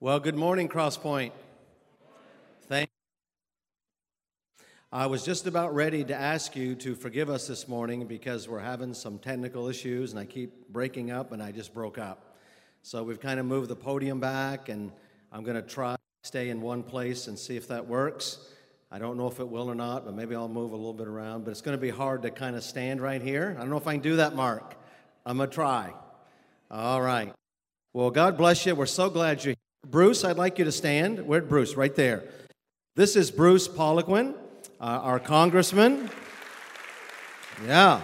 Well, good morning, Crosspoint. Thank you. I was just about ready to ask you to forgive us this morning because we're having some technical issues and I keep breaking up and I just broke up. So we've kind of moved the podium back and I'm going to try to stay in one place and see if that works. I don't know if it will or not, but maybe I'll move a little bit around. But it's going to be hard to kind of stand right here. I don't know if I can do that, Mark. I'm going to try. All right. Well, God bless you. We're so glad you're here. Bruce, I'd like you to stand. Where'd Bruce? Right there. This is Bruce Poliquin, our congressman. Yeah.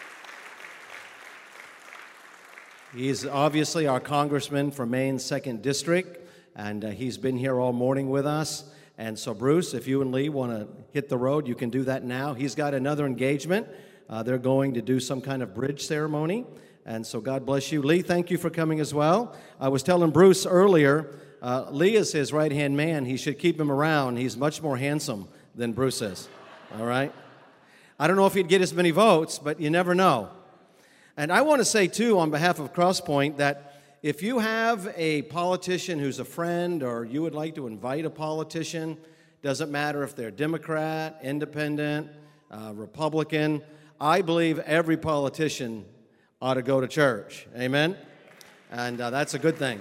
He's obviously our congressman from Maine's 2nd District, and he's been here all morning with us. And so, Bruce, if you and Lee want to hit the road, you can do that now. He's got another engagement. They're going to do some kind of bridge ceremony. And so God bless you. Lee, thank you for coming as well. I was telling Bruce earlier, Lee is his right-hand man. He should keep him around. He's much more handsome than Bruce is. All right? I don't know if he'd get as many votes, but you never know. And I want to say, too, on behalf of Crosspoint, that if you have a politician who's a friend or you would like to invite a politician, doesn't matter if they're Democrat, Independent, Republican, I believe every politician ought to go to church. Amen? And that's a good thing.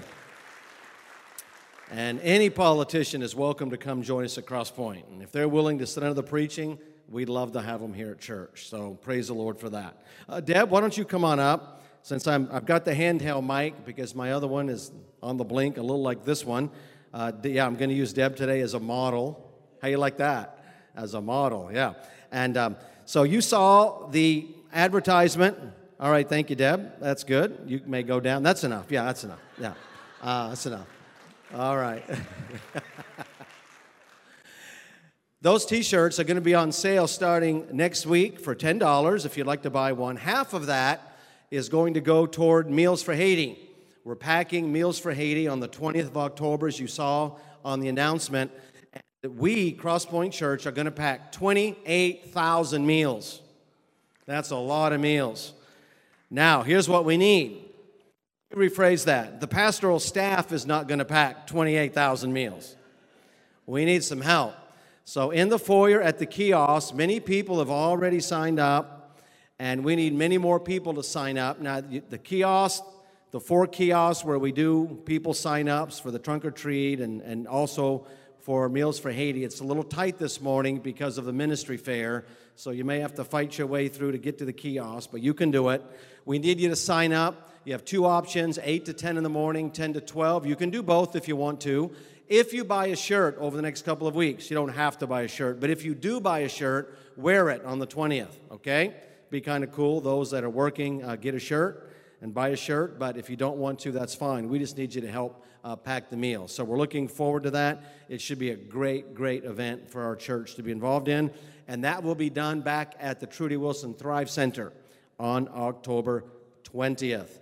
And any politician is welcome to come join us at Crosspoint. And if they're willing to sit under the preaching, we'd love to have them here at church. So praise the Lord for that. Deb, why don't you come on up? Since I've got the handheld mic, because my other one is on the blink, a little like this one. Yeah, I'm going to use Deb today as a model. How you like that? As a model, yeah. And so you saw the advertisement. All right, thank you, Deb. That's good. You may go down. That's enough. Yeah, that's enough. Yeah, that's enough. All right. Those T-shirts are going to be on sale starting next week for $10 if you'd like to buy one. Half of that is going to go toward Meals for Haiti. We're packing Meals for Haiti on the 20th of October, as you saw on the announcement. We, Crosspoint Church, are going to pack 28,000 meals. That's a lot of meals. Now, here's what we need. Rephrase that. The pastoral staff is not going to pack 28,000 meals. We need some help. So in the foyer at the kiosk, many people have already signed up, and we need many more people to sign up. Now, the kiosk, the 4 kiosks where we do people sign-ups for the trunk or treat and also for Meals for Haiti, it's a little tight this morning because of the ministry fair, so you may have to fight your way through to get to the kiosk, but you can do it. We need you to sign up. You have 2 options, 8 to 10 in the morning, 10 to 12. You can do both if you want to. If you buy a shirt over the next couple of weeks, you don't have to buy a shirt, but if you do buy a shirt, wear it on the 20th, okay? Be kind of cool. Those that are working, get a shirt and buy a shirt, but if you don't want to, that's fine. We just need you to help pack the meal. So we're looking forward to that. It should be a great, great event for our church to be involved in, and that will be done back at the Trudy Wilson Thrive Center on October 20th.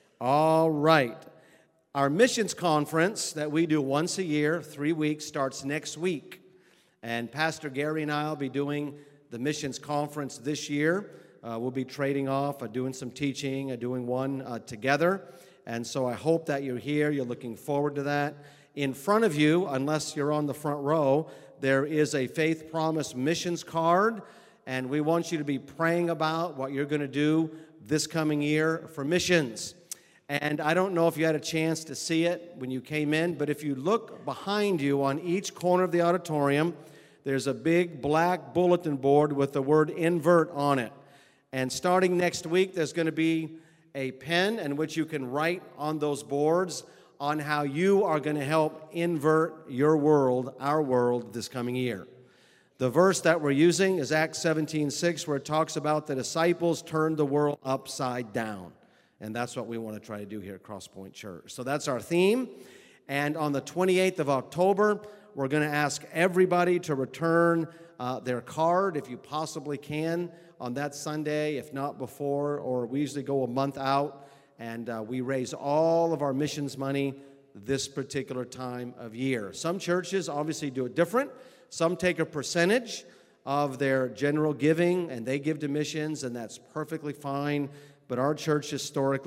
All right. Our missions conference that we do once a year, 3 weeks, starts next week. And Pastor Gary and I will be doing the missions conference this year. We'll be trading off, doing some teaching, doing one together. And so I hope that you're here. You're looking forward to that. In front of you, unless you're on the front row, there is a Faith Promise missions card. And we want you to be praying about what you're going to do this coming year for missions. And I don't know if you had a chance to see it when you came in, but if you look behind you on each corner of the auditorium, there's a big black bulletin board with the word invert on it. And starting next week, there's going to be a pen in which you can write on those boards on how you are going to help invert your world, our world, this coming year. The verse that we're using is Acts 17:6, where it talks about the disciples turned the world upside down. And that's what we want to try to do here at Crosspoint Church. So that's our theme. And on the 28th of October, we're going to ask everybody to return their card, if you possibly can, on that Sunday, if not before, or we usually go a month out, and we raise all of our missions money this particular time of year. Some churches obviously do it different. Some take a percentage of their general giving, and they give to missions, and that's perfectly fine. But our church historically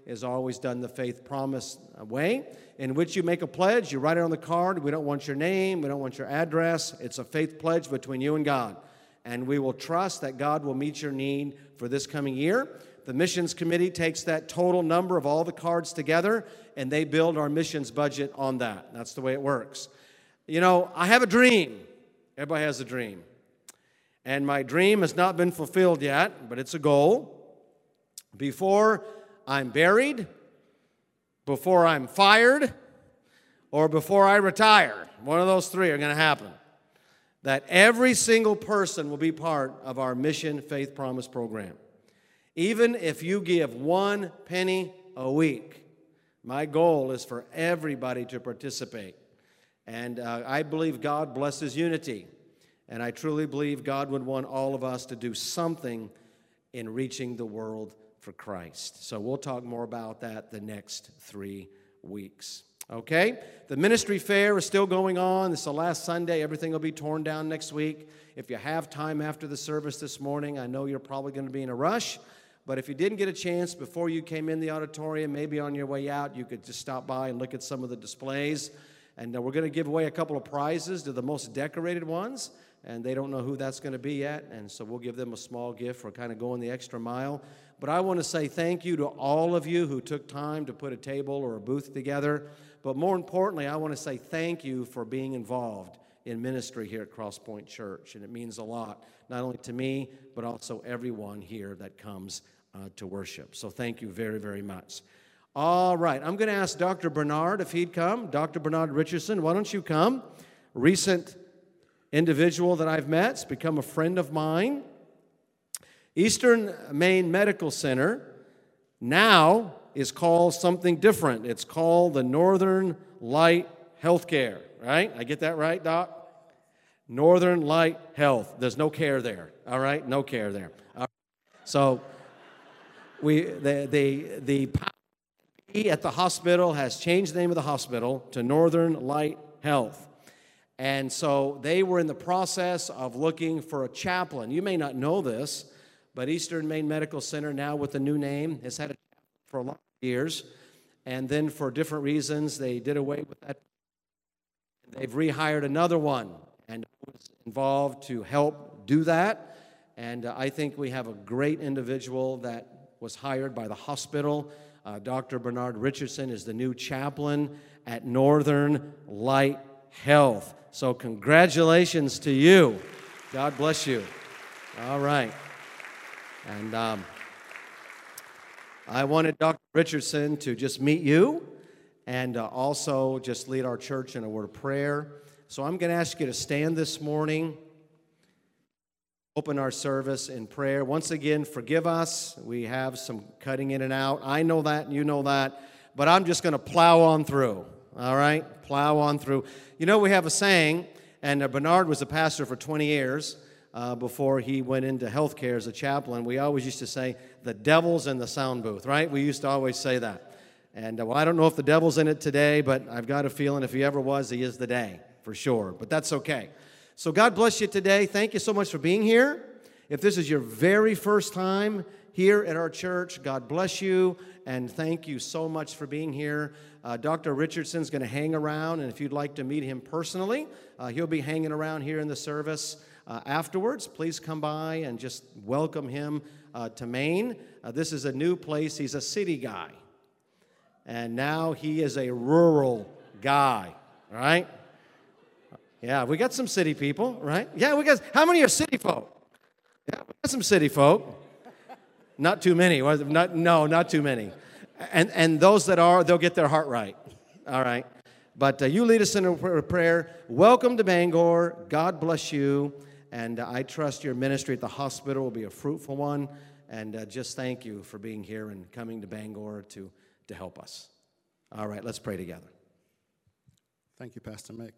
is always done the Faith Promise way, in which you make a pledge. You write it on the card. We don't want your name. We don't want your address. It's a faith pledge between you and God. And we will trust that God will meet your need for this coming year. The missions committee takes that total number of all the cards together, and they build our missions budget on that. That's the way it works. You know, I have a dream. Everybody has a dream. And my dream has not been fulfilled yet, but it's a goal. Before I'm buried, before I'm fired, or before I retire, one of those three are going to happen, that every single person will be part of our Mission Faith Promise program. Even if you give 1 penny a week, my goal is for everybody to participate. And I believe God blesses unity. And I truly believe God would want all of us to do something in reaching the world for Christ. So we'll talk more about that the next 3 weeks. Okay? The ministry fair is still going on. This is the last Sunday. Everything will be torn down next week. If you have time after the service this morning, I know you're probably going to be in a rush. But if you didn't get a chance before you came in the auditorium, maybe on your way out, you could just stop by and look at some of the displays. And we're going to give away a couple of prizes to the most decorated ones. And they don't know who that's going to be yet. And so we'll give them a small gift for kind of going the extra mile. But I want to say thank you to all of you who took time to put a table or a booth together. But more importantly, I want to say thank you for being involved in ministry here at Cross Point Church. And it means a lot, not only to me, but also everyone here that comes to worship. So thank you very, very much. All right, I'm going to ask Dr. Bernard if he'd come. Dr. Bernard Richardson, why don't you come? Recent individual that I've met. It's become a friend of mine. Eastern Maine Medical Center now is called something different. It's called the Northern Light Healthcare, right? I get that right, Doc? Northern Light Health. There's no care there, all right? No care there. So the at the hospital has changed the name of the hospital to Northern Light Health. And so they were in the process of looking for a chaplain. You may not know this, but Eastern Maine Medical Center, now with the new name, has had a chaplain for a lot of years. And then for different reasons, they did away with that. They've rehired another one, and I was involved to help do that. And I think we have a great individual that was hired by the hospital. Dr. Bernard Richardson is the new chaplain at Northern Light Health. So congratulations to you. God bless you. All right. And I wanted Dr. Richardson to just meet you and also just lead our church in a word of prayer. So I'm going to ask you to stand this morning, open our service in prayer. Once again, forgive us. We have some cutting in and out. I know that, and you know that. But I'm just going to plow on through, all right? Plow on through. You know, we have a saying, and Bernard was a pastor for 20 years before he went into healthcare as a chaplain. We always used to say, the devil's in the sound booth, right? We used to always say that. And well, I don't know if the devil's in it today, but I've got a feeling if he ever was, he is today, for sure. But that's okay. So God bless you today. Thank you so much for being here. If this is your very first time here at our church, God bless you, and thank you so much for being here. Dr. Richardson's going to hang around, and if you'd like to meet him personally, he'll be hanging around here in the service afterwards. Please come by and just welcome him to Maine. This is a new place. He's a city guy, and now he is a rural guy, all right? Yeah, we got some city people, right? Yeah, we got, how many are city folk? Yeah, we got some city folk. Not too many. Not too many. And those that are, they'll get their heart right. All right. But you lead us in a prayer. Welcome to Bangor. God bless you. And I trust your ministry at the hospital will be a fruitful one. And just thank you for being here and coming to Bangor to help us. All right, let's pray together. Thank you, Pastor Mick.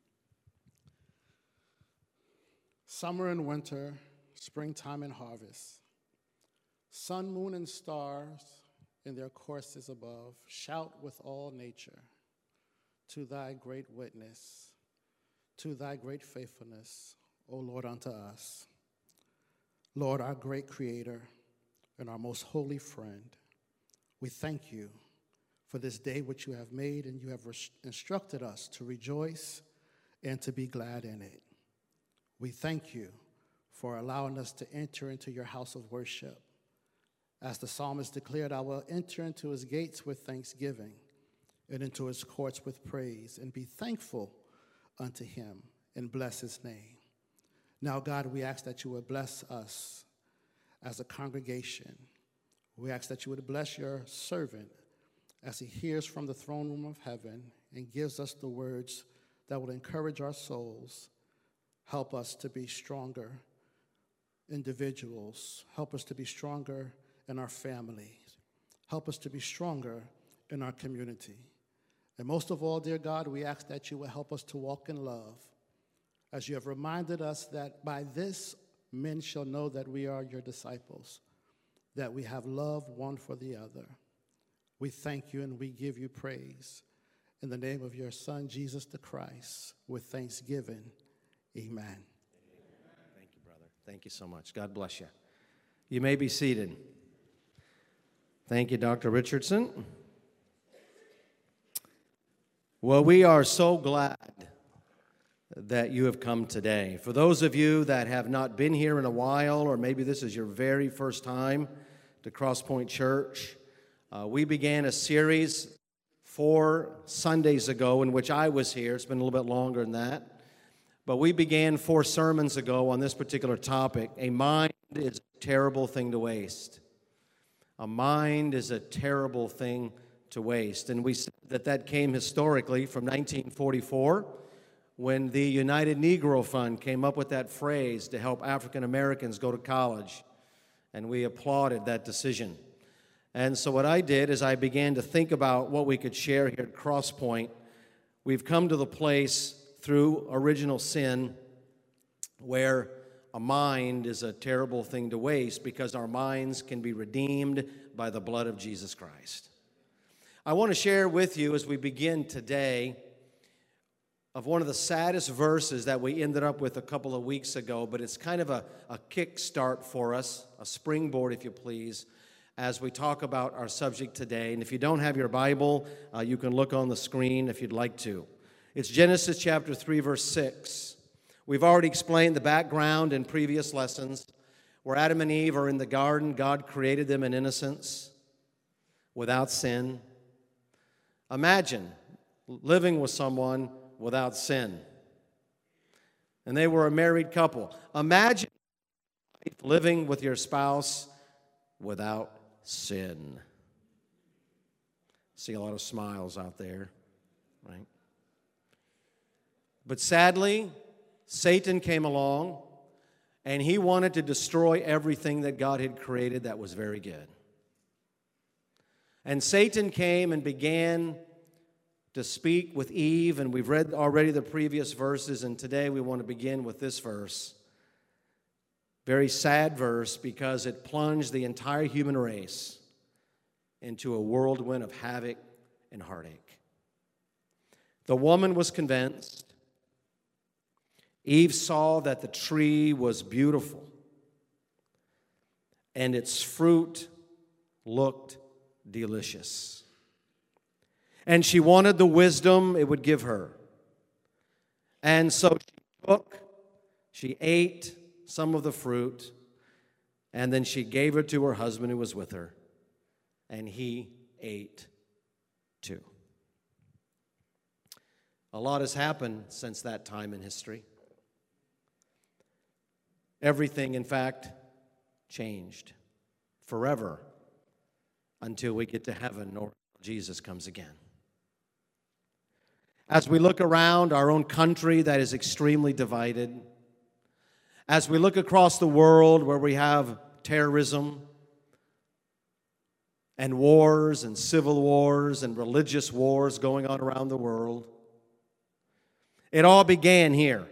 Summer and winter, springtime and harvest, sun, moon, and stars in their courses above, shout with all nature to thy great witness, to thy great faithfulness, O Lord, unto us. Lord, our great creator and our most holy friend, We thank you for this day which you have made, and you have instructed us to rejoice and to be glad in it. We thank you for allowing us to enter into your house of worship. As the psalmist declared, I will enter into his gates with thanksgiving and into his courts with praise, and be thankful unto him and bless his name. Now, God, we ask that you would bless us as a congregation. We ask that you would bless your servant as he hears from the throne room of heaven and gives us the words that will encourage our souls. Help us to be stronger individuals. Help us to be stronger in our families. Help us to be stronger in our community. And most of all, dear God, we ask that you will help us to walk in love, as you have reminded us that by this men shall know that we are your disciples, that we have love one for the other. We thank you and we give you praise. In the name of your Son, Jesus the Christ, with thanksgiving, amen. Thank you, brother. Thank you so much. God bless you. You may be seated. Thank you, Dr. Richardson. Well, we are so glad that you have come today. For those of you that have not been here in a while, or maybe this is your very first time to Crosspoint Church, we began a series 4 Sundays ago in which I was here. It's been a little bit longer than that. But we began 4 sermons ago on this particular topic. A mind is a terrible thing to waste. A mind is a terrible thing to waste. And we said that came historically from 1944, when the United Negro Fund came up with that phrase to help African Americans go to college. And we applauded that decision. And so what I did is I began to think about what we could share here at Crosspoint. We've come to the place through original sin where a mind is a terrible thing to waste, because our minds can be redeemed by the blood of Jesus Christ. I want to share with you as we begin today of one of the saddest verses that we ended up with a couple of weeks ago, but it's kind of a kickstart for us, a springboard, if you please, as we talk about our subject today. And if you don't have your Bible, you can look on the screen if you'd like to. It's Genesis chapter 3, verse 6. We've already explained the background in previous lessons, where Adam and Eve are in the garden. God created them in innocence, without sin. Imagine living with someone without sin. And they were a married couple. Imagine living with your spouse without sin. See a lot of smiles out there, right? But sadly, Satan came along, and he wanted to destroy everything that God had created that was very good. And Satan came and began to speak with Eve, and we've read already the previous verses, and today we want to begin with this verse. Very sad verse, because it plunged the entire human race into a whirlwind of havoc and heartache. The woman was convinced. Eve saw that the tree was beautiful, and its fruit looked delicious. And she wanted the wisdom it would give her. And so she ate some of the fruit, and then she gave it to her husband who was with her, and he ate too. A lot has happened since that time in history. Everything, in fact, changed forever until we get to heaven or Jesus comes again. As we look around our own country that is extremely divided, as we look across the world where we have terrorism and wars and civil wars and religious wars going on around the world, it all began here.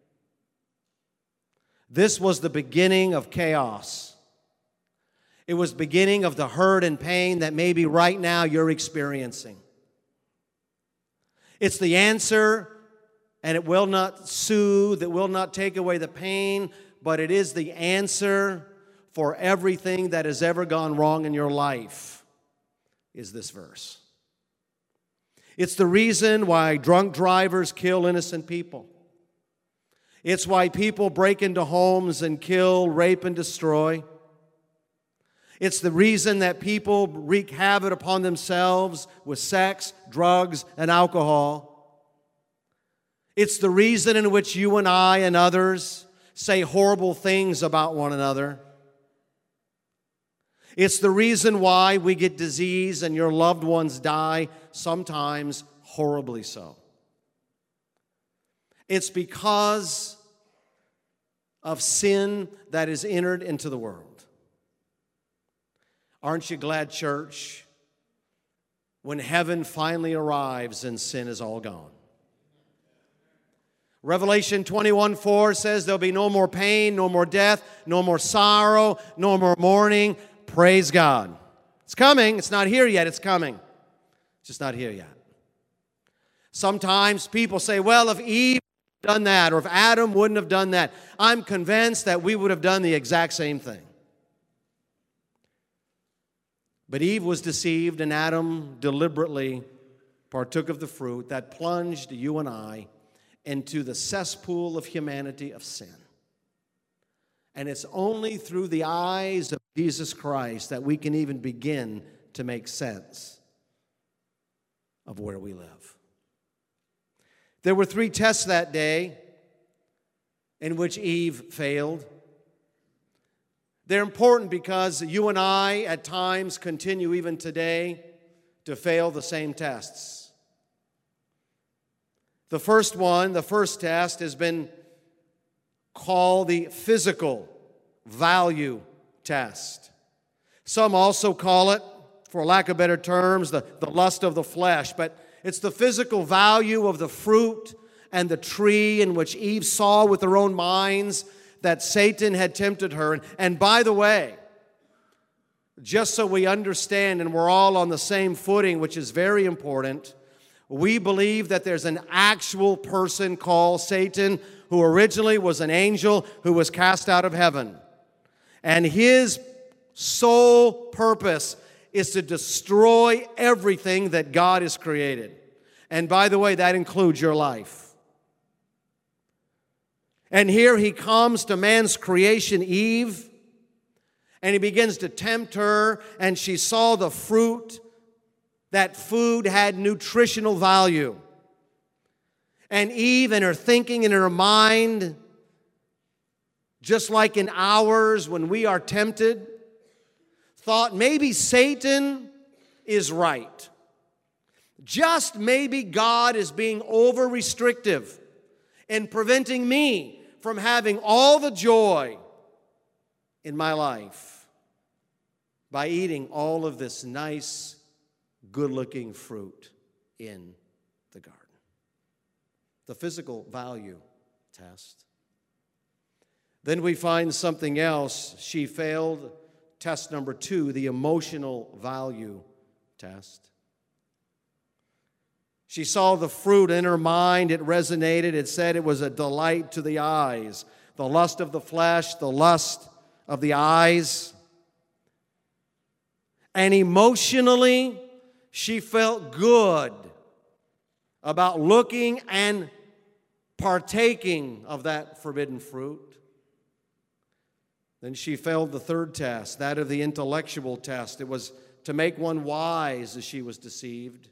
This was the beginning of chaos. It was the beginning of the hurt and pain that maybe right now you're experiencing. It's the answer, and it will not soothe, it will not take away the pain, but it is the answer for everything that has ever gone wrong in your life. is this verse. It's the reason why drunk drivers kill innocent people. It's why people break into homes and kill, rape, and destroy. It's the reason that people wreak havoc upon themselves with sex, drugs, and alcohol. It's the reason in which you and I and others say horrible things about one another. It's the reason why we get disease and your loved ones die, sometimes horribly so. It's because of sin that is entered into the world. Aren't you glad, church, when heaven finally arrives and sin is all gone? Revelation 21:4 says there'll be no more pain, no more death, no more sorrow, no more mourning. Praise God. It's coming. It's not here yet. It's coming. It's just not here yet. Sometimes people say, well, if Eve had done that or if Adam wouldn't have done that, I'm convinced that we would have done the exact same thing. But Eve was deceived and Adam deliberately partook of the fruit that plunged you and I into the cesspool of humanity of sin. And it's only through the eyes of Jesus Christ that we can even begin to make sense of where we live. There were 3 tests that day in which Eve failed. They're important because you and I at times continue even today to fail the same tests. The first test has been called the physical value test. Some also call it, for lack of better terms, the lust of the flesh. But it's the physical value of the fruit and the tree in which Eve saw with her own minds that Satan had tempted her. And by the way, just so we understand and we're all on the same footing, which is very important, we believe that there's an actual person called Satan who originally was an angel who was cast out of heaven. And his sole purpose is to destroy everything that God has created. And by the way, that includes your life. And here he comes to man's creation, Eve, and he begins to tempt her, and she saw the fruit. That food had nutritional value. And Eve, in her thinking, in her mind, just like in ours when we are tempted, thought maybe Satan is right. Just maybe God is being over-restrictive and preventing me from having all the joy in my life by eating all of this nice, good-looking fruit in the garden. The physical value test. Then we find something else. She failed test number 2, the emotional value test. She saw the fruit in her mind. It resonated. It said it was a delight to the eyes. The lust of the flesh, the lust of the eyes. And emotionally, she felt good about looking and partaking of that forbidden fruit. Then she failed the 3rd test, that of the intellectual test. It was to make one wise as she was deceived.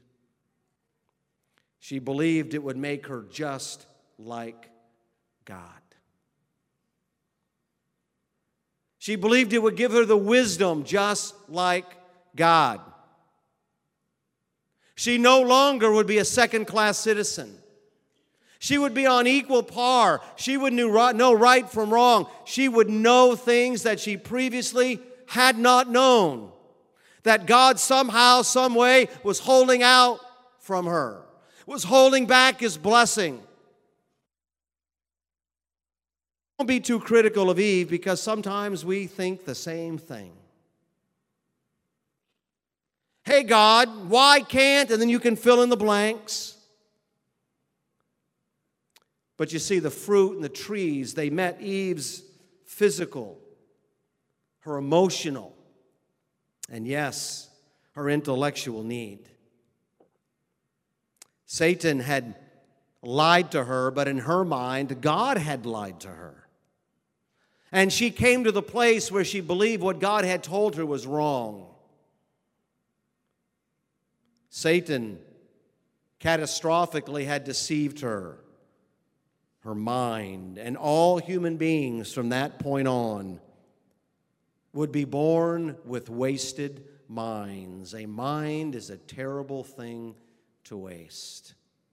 She believed it would make her just like God. She believed it would give her the wisdom just like God. She no longer would be a second-class citizen. She would be on equal par. She would know right from wrong. She would know things that she previously had not known. That God somehow, some way was holding out from her. Was holding back His blessing. Don't be too critical of Eve because sometimes we think the same thing. Hey God, why can't? And then you can fill in the blanks. But you see, the fruit and the trees, they met Eve's physical, her emotional, and yes, her intellectual need. Satan had lied to her, but in her mind, God had lied to her. And she came to the place where she believed what God had told her was wrong. Satan catastrophically had deceived her, her mind, and all human beings from that point on would be born with wasted minds. A mind is a terrible thing to waste.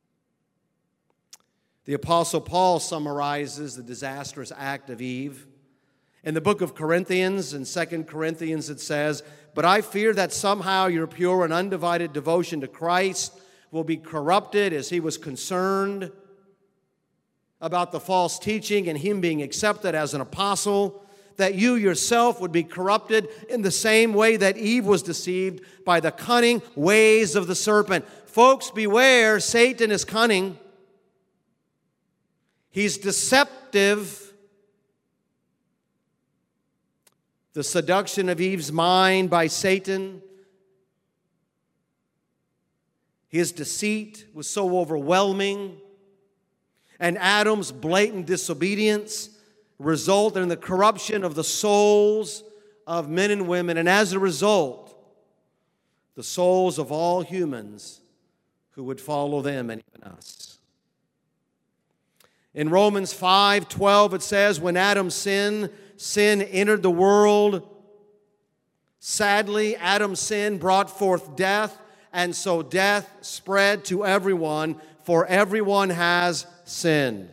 The Apostle Paul summarizes the disastrous act of Eve. In the book of Corinthians, in 2 Corinthians, it says, "But I fear that somehow your pure and undivided devotion to Christ will be corrupted," as he was concerned about the false teaching and him being accepted as an apostle, "that you yourself would be corrupted in the same way that Eve was deceived by the cunning ways of the serpent." Folks, beware, Satan is cunning. He's deceptive. The seduction of Eve's mind by Satan, his deceit was so overwhelming, and Adam's blatant disobedience resulted in the corruption of the souls of men and women, and as a result, the souls of all humans who would follow them and even us. In Romans 5:12 it says, when Adam sinned, sin entered the world. Sadly, Adam's sin brought forth death, and so death spread to everyone, for everyone has sinned.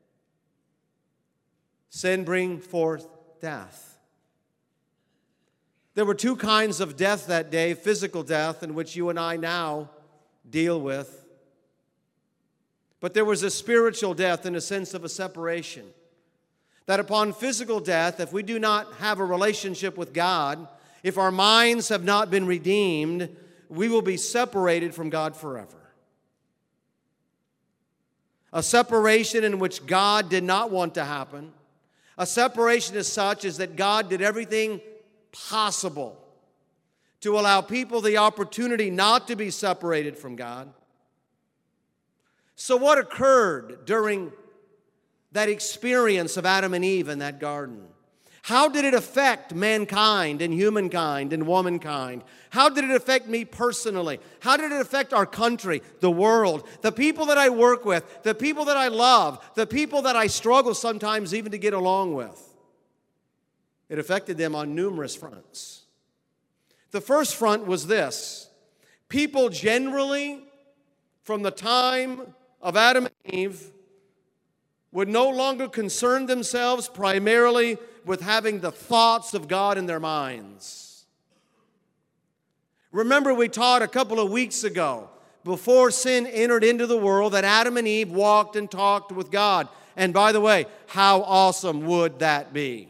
Sin brings forth death. There were two kinds of death that day: physical death, in which you and I now deal with. But there was a spiritual death in a sense of a separation. That upon physical death, if we do not have a relationship with God, if our minds have not been redeemed, we will be separated from God forever. A separation in which God did not want to happen. A separation as such is that God did everything possible to allow people the opportunity not to be separated from God. So what occurred during that experience of Adam and Eve in that garden? How did it affect mankind and humankind and womankind? How did it affect me personally? How did it affect our country, the world, the people that I work with, the people that I love, the people that I struggle sometimes even to get along with? It affected them on numerous fronts. The first front was this: people generally, from the time of Adam and Eve, would no longer concern themselves primarily with having the thoughts of God in their minds. Remember, we taught a couple of weeks ago, before sin entered into the world, that Adam and Eve walked and talked with God. And by the way, how awesome would that be?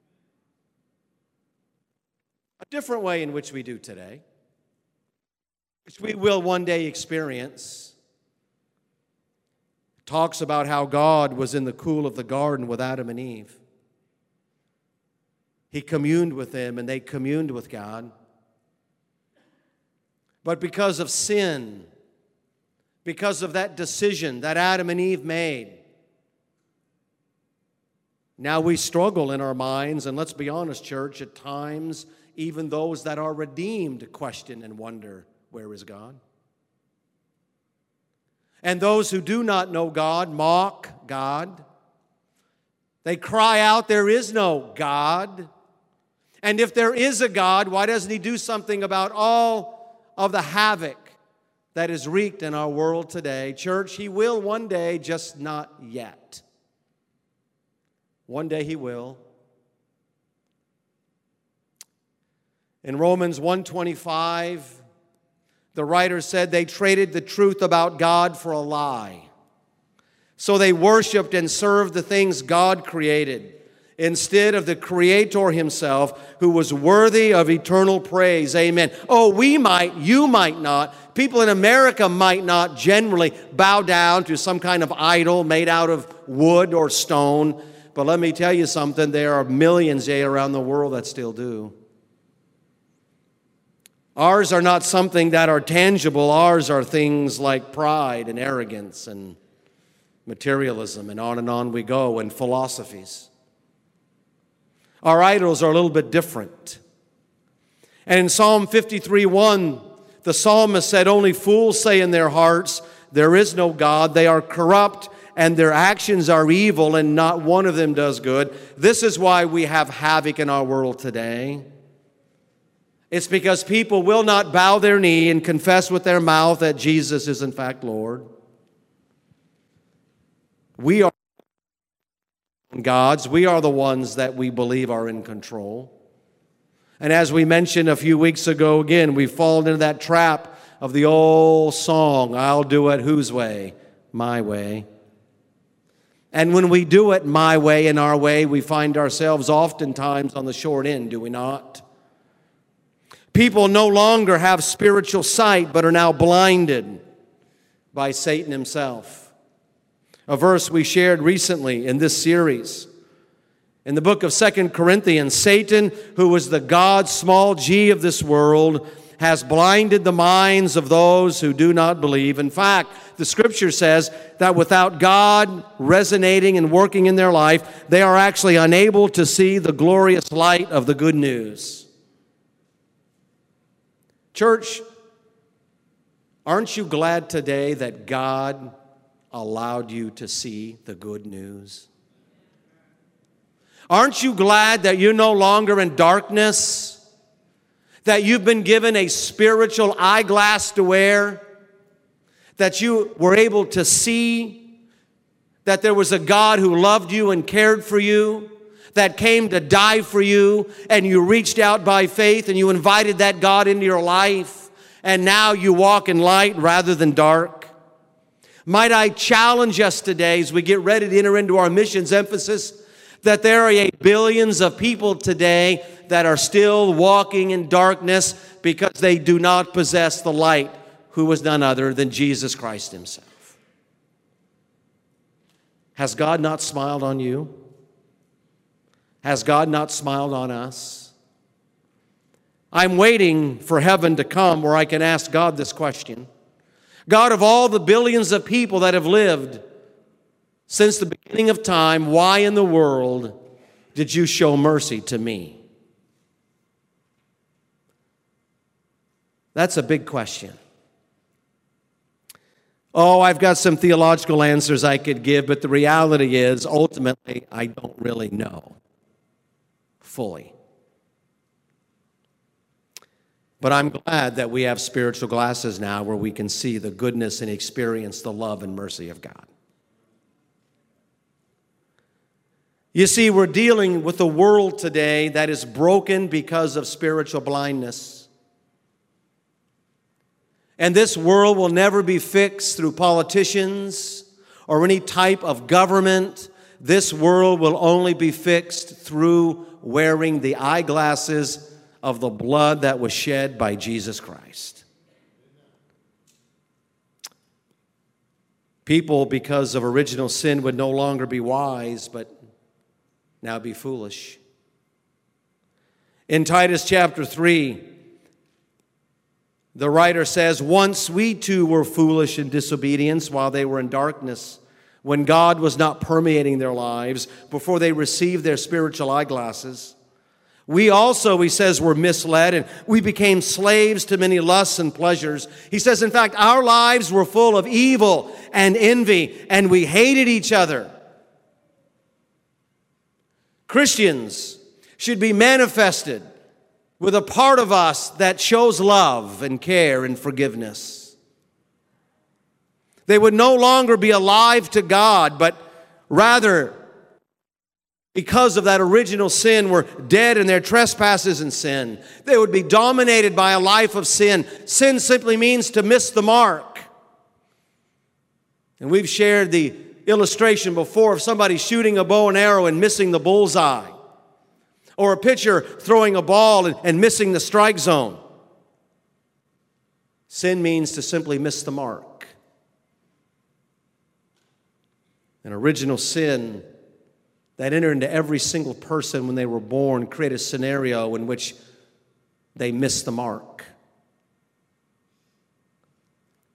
A different way in which we do today, which we will one day experience, talks about how God was in the cool of the garden with Adam and Eve. He communed with them and they communed with God. But because of sin, because of that decision that Adam and Eve made, now we struggle in our minds, and let's be honest, church, at times, even those that are redeemed question and wonder, where is God? And those who do not know God mock God. They cry out, there is no God. And if there is a God, why doesn't He do something about all of the havoc that is wreaked in our world today? Church, He will one day, just not yet. One day He will. In Romans 1:25, the writer said they traded the truth about God for a lie. So they worshiped and served the things God created instead of the Creator Himself, who was worthy of eternal praise. Amen. Oh, we might, you might not, people in America might not generally bow down to some kind of idol made out of wood or stone. But let me tell you something, there are millions around the world that still do. Ours are not something that are tangible. Ours are things like pride and arrogance and materialism, and on we go, and philosophies. Our idols are a little bit different. And in Psalm 53:1, the psalmist said, "Only fools say in their hearts, there is no God. They are corrupt, and their actions are evil, and not one of them does good." This is why we have havoc in our world today. It's because people will not bow their knee and confess with their mouth that Jesus is in fact Lord. We are gods. We are the ones that we believe are in control. And as we mentioned a few weeks ago, again, we've fallen into that trap of the old song, "I'll do it whose way? My way." And when we do it my way and our way, we find ourselves oftentimes on the short end, do we not? People no longer have spiritual sight, but are now blinded by Satan himself. A verse we shared recently in this series. In the book of 2 Corinthians, Satan, who was the God, small g, of this world, has blinded the minds of those who do not believe. In fact, the Scripture says that without God resonating and working in their life, they are actually unable to see the glorious light of the good news. Church, aren't you glad today that God allowed you to see the good news? Aren't you glad that you're no longer in darkness? That you've been given a spiritual eyeglass to wear? That you were able to see that there was a God who loved you and cared for you, that came to die for you, and you reached out by faith and you invited that God into your life, and now you walk in light rather than dark. Might I challenge us today as we get ready to enter into our missions emphasis that there are billions of people today that are still walking in darkness because they do not possess the light, who was none other than Jesus Christ himself. Has God not smiled on you? Has God not smiled on us? I'm waiting for heaven to come where I can ask God this question. God, of all the billions of people that have lived since the beginning of time, why in the world did you show mercy to me? That's a big question. Oh, I've got some theological answers I could give, but the reality is, ultimately, I don't really know fully. But I'm glad that we have spiritual glasses now where we can see the goodness and experience the love and mercy of God. You see, we're dealing with a world today that is broken because of spiritual blindness. And this world will never be fixed through politicians or any type of government. This world will only be fixed through wearing the eyeglasses of the blood that was shed by Jesus Christ. People, because of original sin, would no longer be wise, but now be foolish. In Titus chapter 3, the writer says, "Once we too were foolish in disobedience while they were in darkness, when God was not permeating their lives, before they received their spiritual eyeglasses. We also," he says, "were misled, and we became slaves to many lusts and pleasures." He says, in fact, our lives were full of evil and envy, and we hated each other. Christians should be manifested with a part of us that shows love and care and forgiveness. They would no longer be alive to God, but rather, because of that original sin, were dead in their trespasses and sin. They would be dominated by a life of sin. Sin simply means to miss the mark. And we've shared the illustration before of somebody shooting a bow and arrow and missing the bullseye, or a pitcher throwing a ball and missing the strike zone. Sin means to simply miss the mark. An original sin that entered into every single person when they were born created a scenario in which they missed the mark.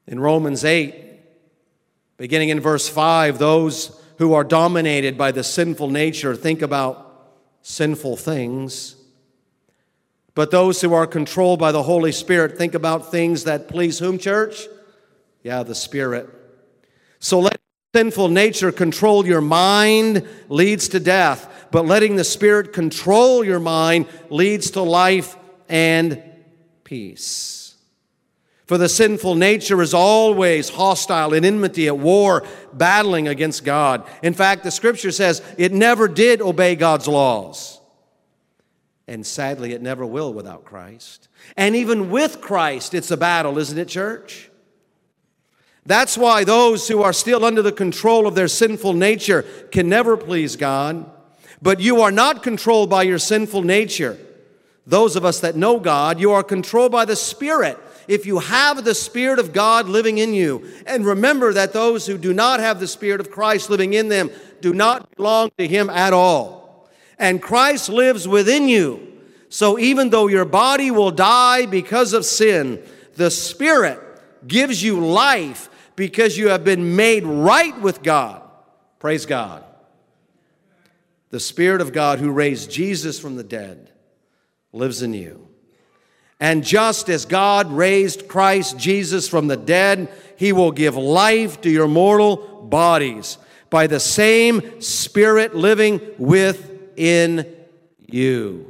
In Romans 8, beginning in verse 5, those who are dominated by the sinful nature think about sinful things. But those who are controlled by the Holy Spirit think about things that please whom, church? Yeah, the Spirit. So let sinful nature control your mind leads to death, but letting the Spirit control your mind leads to life and peace. For the sinful nature is always hostile, in enmity, at war, battling against God. In fact, the Scripture says it never did obey God's laws. And sadly, it never will without Christ. And even with Christ, it's a battle, isn't it, church? That's why those who are still under the control of their sinful nature can never please God. But you are not controlled by your sinful nature. Those of us that know God, you are controlled by the Spirit. If you have the Spirit of God living in you, and remember that those who do not have the Spirit of Christ living in them do not belong to Him at all. And Christ lives within you. So even though your body will die because of sin, the Spirit gives you life because you have been made right with God. Praise God. The Spirit of God who raised Jesus from the dead lives in you. And just as God raised Christ Jesus from the dead, He will give life to your mortal bodies by the same Spirit living within you.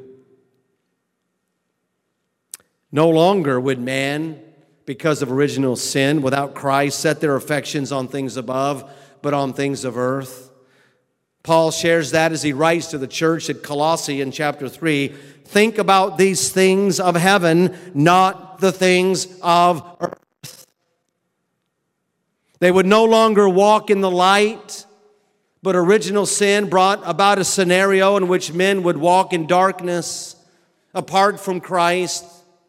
No longer would man, because of original sin, without Christ, set their affections on things above, but on things of earth. Paul shares that as he writes to the church at Colossae in chapter 3. Think about these things of heaven, not the things of earth. They would no longer walk in the light, but original sin brought about a scenario in which men would walk in darkness, apart from Christ.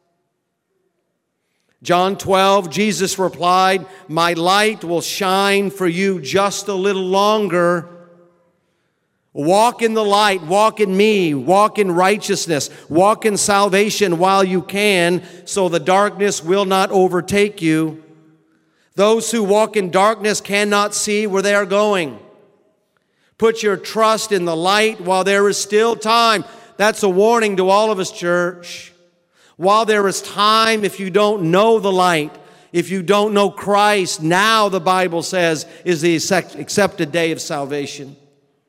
John 12, Jesus replied, "My light will shine for you just a little longer." Walk in the light, walk in me, walk in righteousness, walk in salvation while you can, so the darkness will not overtake you. Those who walk in darkness cannot see where they are going. Put your trust in the light while there is still time. That's a warning to all of us, church. While there is time, if you don't know the light, if you don't know Christ, now the Bible says is the accepted day of salvation.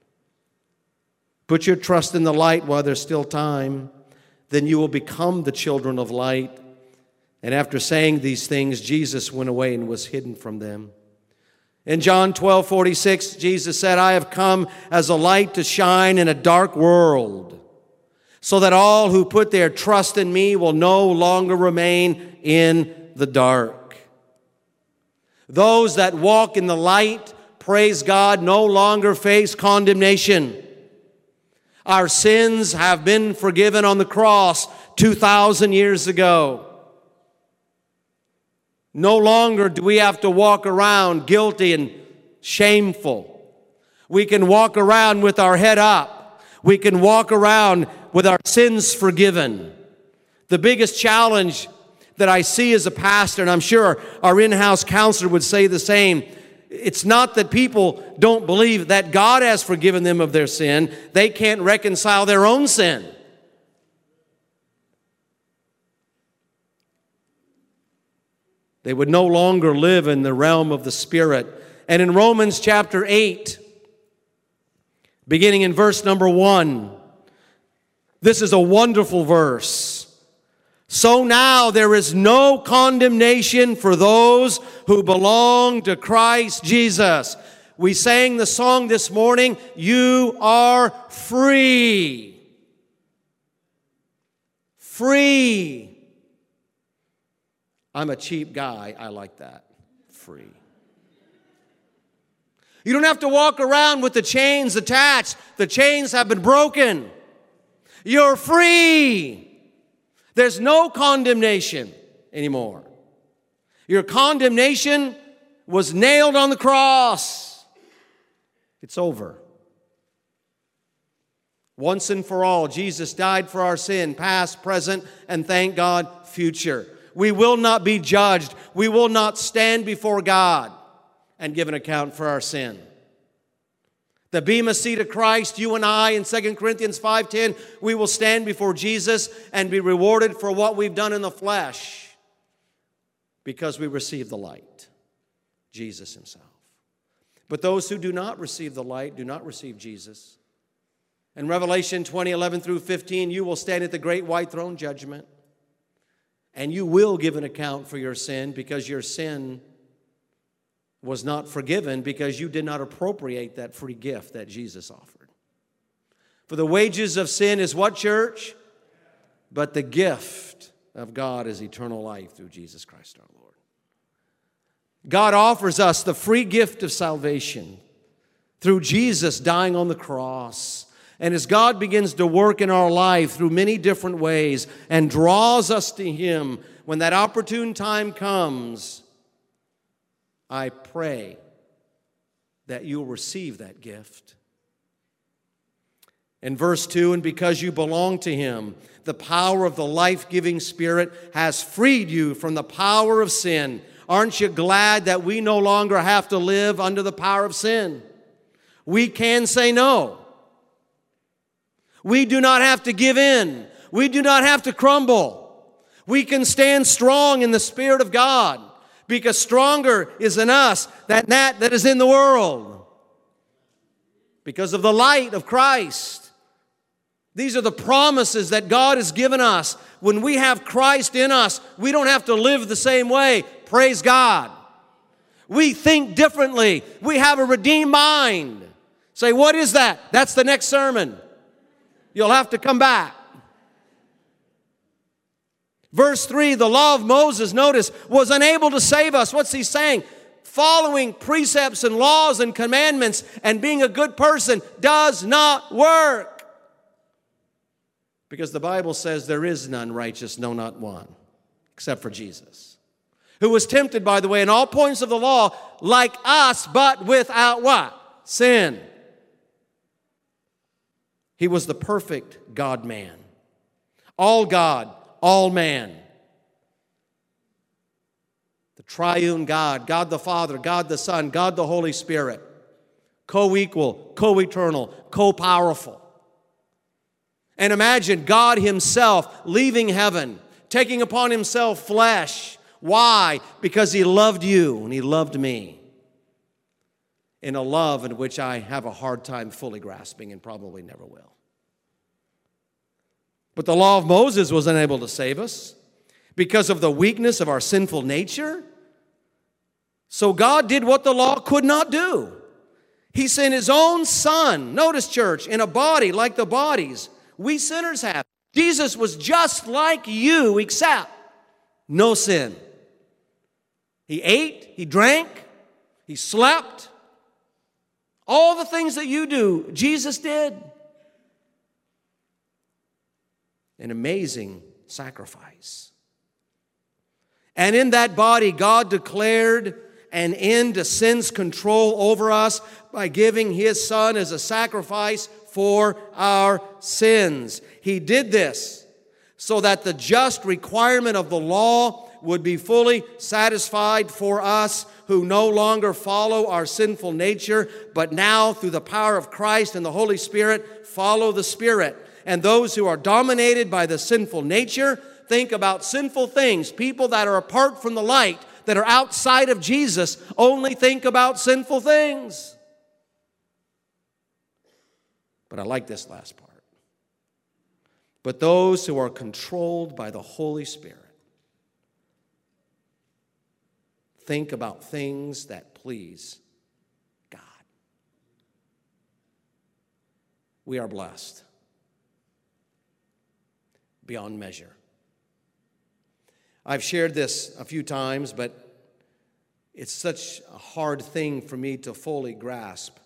Put your trust in the light while there's still time. Then you will become the children of light. And after saying these things, Jesus went away and was hidden from them. In John 12:46, Jesus said, "I have come as a light to shine in a dark world, so that all who put their trust in me will no longer remain in the dark." Those that walk in the light, praise God, no longer face condemnation. Our sins have been forgiven on the cross 2,000 years ago. No longer do we have to walk around guilty and shameful. We can walk around with our head up. We can walk around with our sins forgiven. The biggest challenge that I see as a pastor, and I'm sure our in-house counselor would say the same, it's not that people don't believe that God has forgiven them of their sin. They can't reconcile their own sin. They would no longer live in the realm of the Spirit. And in Romans chapter 8, beginning in verse number 1, this is a wonderful verse. So now there is no condemnation for those who belong to Christ Jesus. We sang the song this morning, "You are free." Free. I'm a cheap guy. I like that. Free. You don't have to walk around with the chains attached. The chains have been broken. You're free. There's no condemnation anymore. Your condemnation was nailed on the cross. It's over. Once and for all, Jesus died for our sin, past, present, and thank God, future. We will not be judged. We will not stand before God and give an account for our sin. The bema seat of Christ, you and I, in 2 Corinthians 5:10, we will stand before Jesus and be rewarded for what we've done in the flesh because we receive the light, Jesus himself. But those who do not receive the light do not receive Jesus. In Revelation 20:11 through 15, you will stand at the great white throne judgment, and you will give an account for your sin because your sin was not forgiven because you did not appropriate that free gift that Jesus offered. For the wages of sin is what, church? But the gift of God is eternal life through Jesus Christ our Lord. God offers us the free gift of salvation through Jesus dying on the cross. And as God begins to work in our life through many different ways and draws us to Him, when that opportune time comes, I pray that you'll receive that gift. In verse 2, and because you belong to Him, the power of the life-giving Spirit has freed you from the power of sin. Aren't you glad that we no longer have to live under the power of sin? We can say no. We do not have to give in. We do not have to crumble. We can stand strong in the Spirit of God, because stronger is in us than that is in the world. Because of the light of Christ. These are the promises that God has given us. When we have Christ in us, we don't have to live the same way. Praise God. We think differently. We have a redeemed mind. Say, what is that? That's the next sermon. You'll have to come back. Verse 3, the law of Moses, notice, was unable to save us. What's he saying? Following precepts and laws and commandments and being a good person does not work. Because the Bible says there is none righteous, no, not one, except for Jesus, who was tempted, by the way, in all points of the law, like us, but without what? Sin. He was the perfect God-man. All God, all man. The triune God, God the Father, God the Son, God the Holy Spirit. Co-equal, co-eternal, co-powerful. And imagine God himself leaving heaven, taking upon himself flesh. Why? Because he loved you and he loved me. In a love in which I have a hard time fully grasping and probably never will. But the law of Moses was unable to save us because of the weakness of our sinful nature. So God did what the law could not do. He sent his own Son, notice, church, in a body like the bodies we sinners have. Jesus was just like you, except no sin. He ate, he drank, he slept. All the things that you do, Jesus did. An amazing sacrifice. And in that body, God declared an end to sin's control over us by giving his Son as a sacrifice for our sins. He did this so that the just requirement of the law would be fully satisfied for us who no longer follow our sinful nature, but now through the power of Christ and the Holy Spirit, follow the Spirit. And those who are dominated by the sinful nature think about sinful things. People that are apart from the light, that are outside of Jesus, only think about sinful things. But I like this last part. But those who are controlled by the Holy Spirit think about things that please God. We are blessed beyond measure. I've shared this a few times, but it's such a hard thing for me to fully grasp.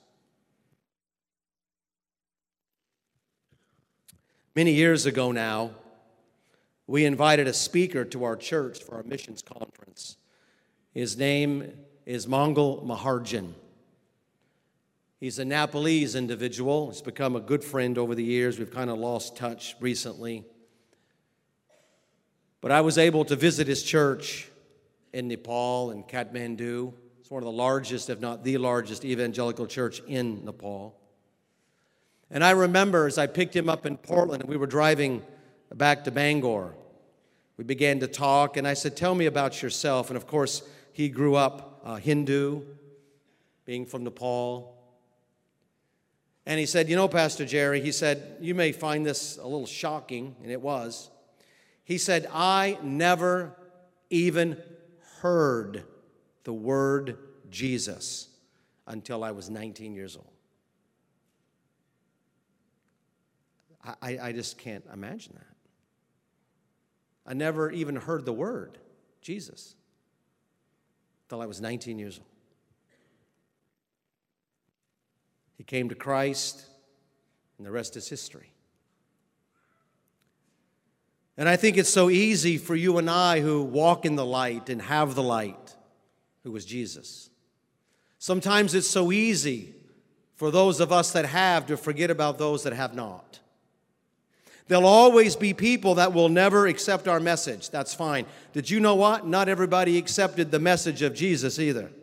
Many years ago now, we invited a speaker to our church for our missions conference. His name is Mangal Maharjan. He's a Nepalese individual. He's become a good friend over the years. We've kind of lost touch recently. But I was able to visit his church in Nepal and Kathmandu. It's one of the largest, if not the largest, evangelical church in Nepal. And I remember as I picked him up in Portland and we were driving back to Bangor, we began to talk, and I said, tell me about yourself. And of course, he grew up Hindu, being from Nepal. And he said, you know, Pastor Jerry, he said, you may find this a little shocking, and it was. He said, I never even heard the word Jesus until I was 19 years old. I just can't imagine that. I never even heard the word Jesus until I was 19 years old. He came to Christ, and the rest is history. And I think it's so easy for you and I who walk in the light and have the light, who was Jesus. Sometimes it's so easy for those of us that have to forget about those that have not. There'll always be people that will never accept our message. That's fine. Did you know what? Not everybody accepted the message of Jesus either.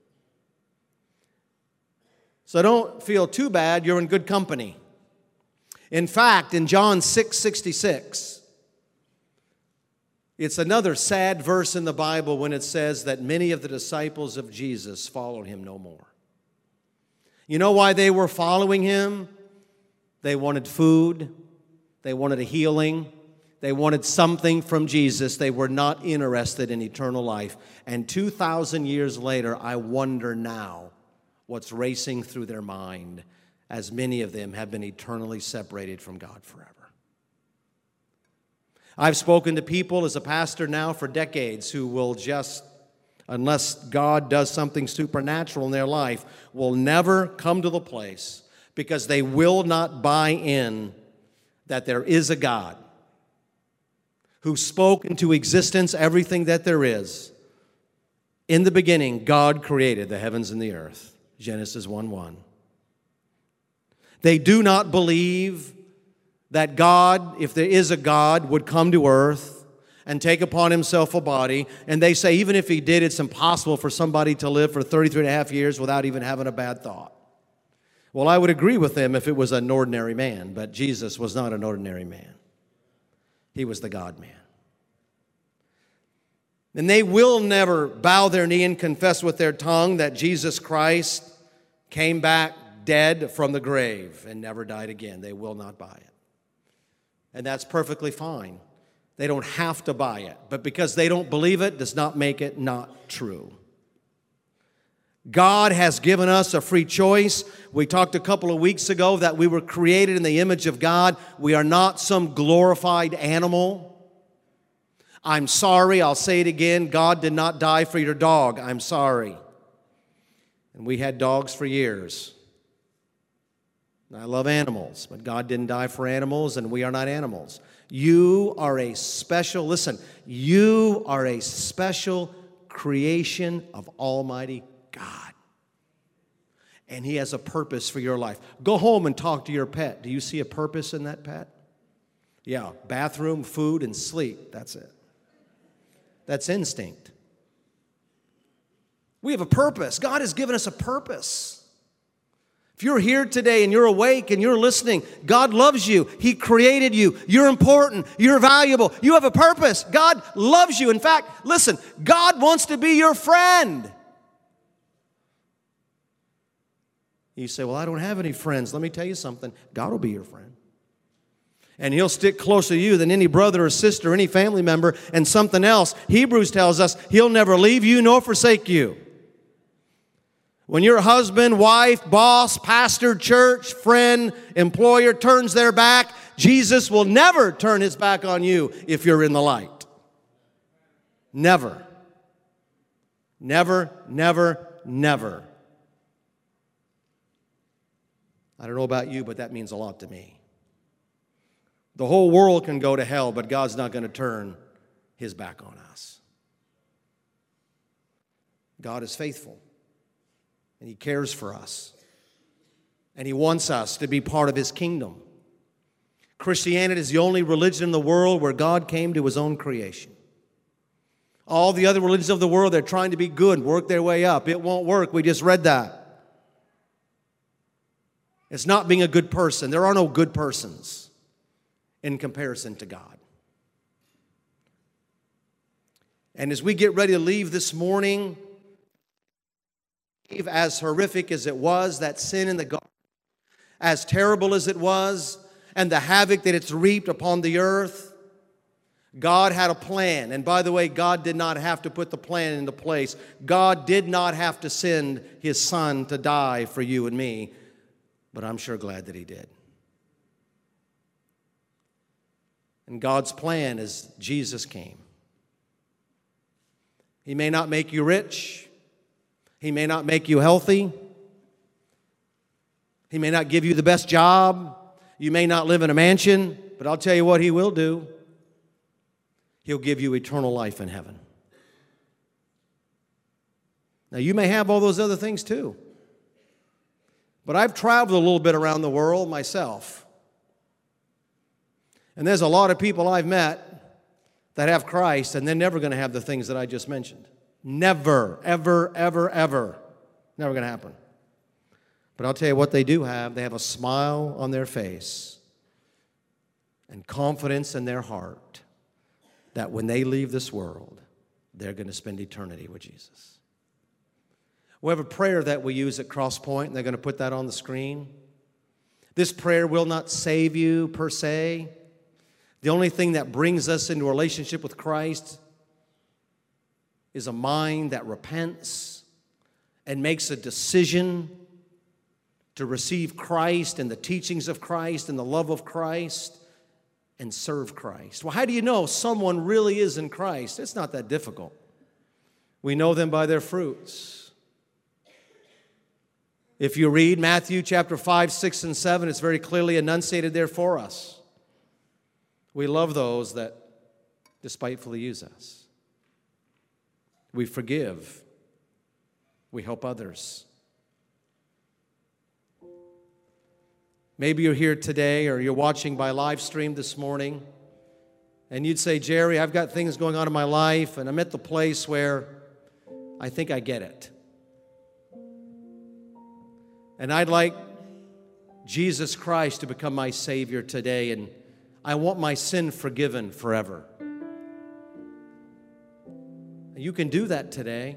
So don't feel too bad. You're in good company. In fact, in John 6:66, it's another sad verse in the Bible when it says that many of the disciples of Jesus followed him no more. You know why they were following him? They wanted food. They wanted a healing. They wanted something from Jesus. They were not interested in eternal life. And 2,000 years later, I wonder now what's racing through their mind, as many of them have been eternally separated from God forever. I've spoken to people as a pastor now for decades who will just, unless God does something supernatural in their life, will never come to the place because they will not buy in that there is a God who spoke into existence everything that there is. In the beginning, God created the heavens and the earth. Genesis 1:1. They do not believe that God, if there is a God, would come to earth and take upon himself a body. And they say even if he did, it's impossible for somebody to live for 33 and a half years without even having a bad thought. Well, I would agree with them if it was an ordinary man, but Jesus was not an ordinary man. He was the God-man. And they will never bow their knee and confess with their tongue that Jesus Christ came back dead from the grave and never died again. They will not buy it. And that's perfectly fine. They don't have to buy it. But because they don't believe it does not make it not true. God has given us a free choice. We talked a couple of weeks ago that we were created in the image of God. We are not some glorified animal. I'm sorry, I'll say it again. God did not die for your dog. I'm sorry. And we had dogs for years. I love animals, but God didn't die for animals, and we are not animals. You are a special, listen, you are a special creation of Almighty God. And He has a purpose for your life. Go home and talk to your pet. Do you see a purpose in that pet? Yeah, bathroom, food, and sleep. That's it. That's instinct. We have a purpose. God has given us a purpose. If you're here today and you're awake and you're listening, God loves you. He created you. You're important. You're valuable. You have a purpose. God loves you. In fact, listen, God wants to be your friend. You say, well, I don't have any friends. Let me tell you something. God will be your friend. And He'll stick closer to you than any brother or sister, any family member, and something else. Hebrews tells us He'll never leave you nor forsake you. When your husband, wife, boss, pastor, church, friend, employer turns their back, Jesus will never turn His back on you if you're in the light. Never. Never, never, never. I don't know about you, but that means a lot to me. The whole world can go to hell, but God's not going to turn His back on us. God is faithful. And He cares for us. And He wants us to be part of His kingdom. Christianity is the only religion in the world where God came to his own creation. All the other religions of the world, they're trying to be good, work their way up. It won't work. We just read that. It's not being a good person. There are no good persons in comparison to God. And as we get ready to leave this morning, as horrific as it was, that sin in the garden, as terrible as it was, and the havoc that it's reaped upon the earth, God had a plan. And by the way, God did not have to put the plan into place. God did not have to send his Son to die for you and me, but I'm sure glad that he did. And God's plan is Jesus came. He may not make you rich. He may not make you healthy. He may not give you the best job. You may not live in a mansion, but I'll tell you what he will do. He'll give you eternal life in heaven. Now, you may have all those other things too. But I've traveled a little bit around the world myself. And there's a lot of people I've met that have Christ, and they're never going to have the things that I just mentioned. Never, ever, ever, ever. Never going to happen. But I'll tell you what they do have. They have a smile on their face and confidence in their heart that when they leave this world, they're going to spend eternity with Jesus. We have a prayer that we use at Cross Point, and they're going to put that on the screen. This prayer will not save you per se. The only thing that brings us into a relationship with Christ is a mind that repents and makes a decision to receive Christ and the teachings of Christ and the love of Christ and serve Christ. Well, how do you know someone really is in Christ? It's not that difficult. We know them by their fruits. If you read Matthew chapter 5, 6, and 7, it's very clearly enunciated there for us. We love those that despitefully use us. We forgive. We help others. Maybe you're here today or you're watching by live stream this morning, and you'd say, Jerry, I've got things going on in my life, and I'm at the place where I think I get it. And I'd like Jesus Christ to become my Savior today, and I want my sin forgiven forever. You can do that today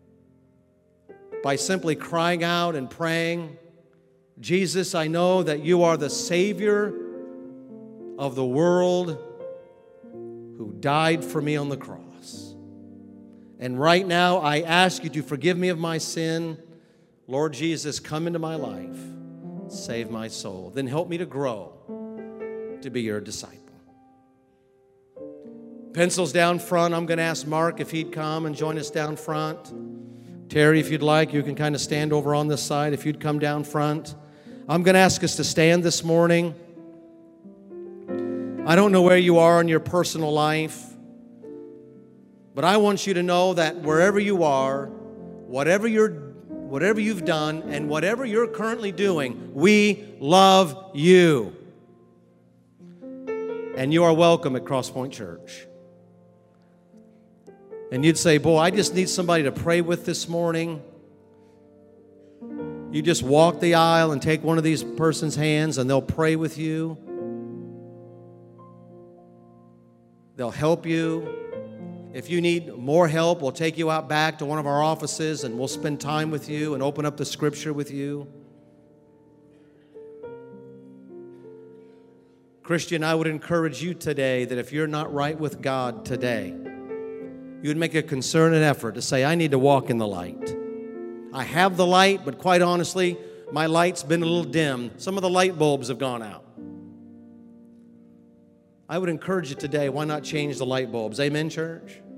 by simply crying out and praying, Jesus, I know that you are the Savior of the world who died for me on the cross. And right now, I ask you to forgive me of my sin. Lord Jesus, come into my life. Save my soul. Then help me to grow to be your disciple. Pencils down front. I'm going to ask Mark if he'd come and join us down front. Terry, if you'd like, you can kind of stand over on this side if you'd come down front. I'm going to ask us to stand this morning. I don't know where you are in your personal life, but I want you to know that wherever you are, whatever you've done, and whatever you're currently doing, we love you. And you are welcome at Cross Point Church. And you'd say, boy, I just need somebody to pray with this morning. You just walk the aisle and take one of these person's hands and they'll pray with you. They'll help you. If you need more help, we'll take you out back to one of our offices and we'll spend time with you and open up the scripture with you. Christian, I would encourage you today that if you're not right with God today, you would make a concerted effort to say, I need to walk in the light. I have the light, but quite honestly, my light's been a little dim. Some of the light bulbs have gone out. I would encourage you today, why not change the light bulbs? Amen, church?